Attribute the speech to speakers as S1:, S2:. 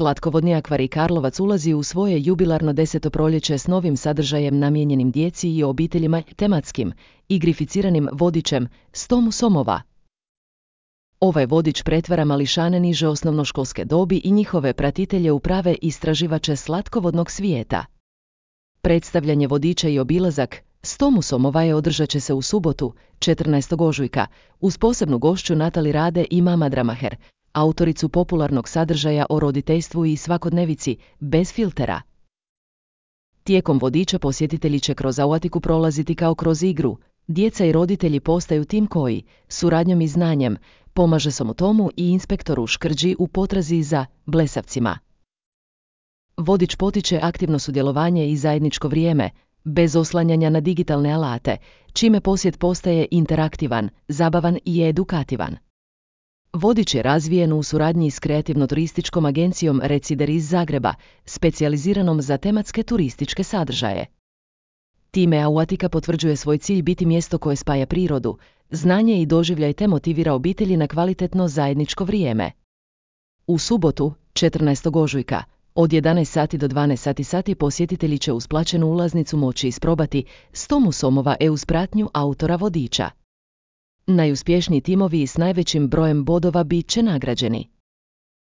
S1: Slatkovodni akvarij Karlovac ulazi u svoje jubilarno 10. proljeće s novim sadržajem namijenjenim djeci i obiteljima tematskim, igrificiranim vodičem 100 somova. Ovaj vodič pretvara mališane niže osnovnoškolske dobi i njihove pratitelje u prave istraživače slatkovodnog svijeta. Predstavljanje vodiča i obilazak 100 somova održat će se u subotu, 14. ožujka, uz posebnu gošću Natali Rade i Mama Dramaher, autoricu popularnog sadržaja o roditeljstvu i svakodnevici, bez filtera. Tijekom vodiča posjetitelji će kroz autiku prolaziti kao kroz igru. Djeca i roditelji postaju tim koji, suradnjom i znanjem, pomaže Tomu i inspektoru Škrđi u potrazi za blesavcima. Vodič potiče aktivno sudjelovanje i zajedničko vrijeme, bez oslanjanja na digitalne alate, čime posjet postaje interaktivan, zabavan i edukativan. Vodič je razvijen u suradnji s kreativno-turističkom agencijom Recider iz Zagreba, specijaliziranom za tematske turističke sadržaje. Time Auatika potvrđuje svoj cilj biti mjesto koje spaja prirodu, znanje i doživljaj te motivira obitelji na kvalitetno zajedničko vrijeme. U subotu, 14. ožujka, od 11 sati do 12 sati posjetitelji će uz plaćenu ulaznicu moći isprobati 100 somova uz pratnju autora vodiča. Najuspješniji timovi s najvećim brojem bodova bit će nagrađeni.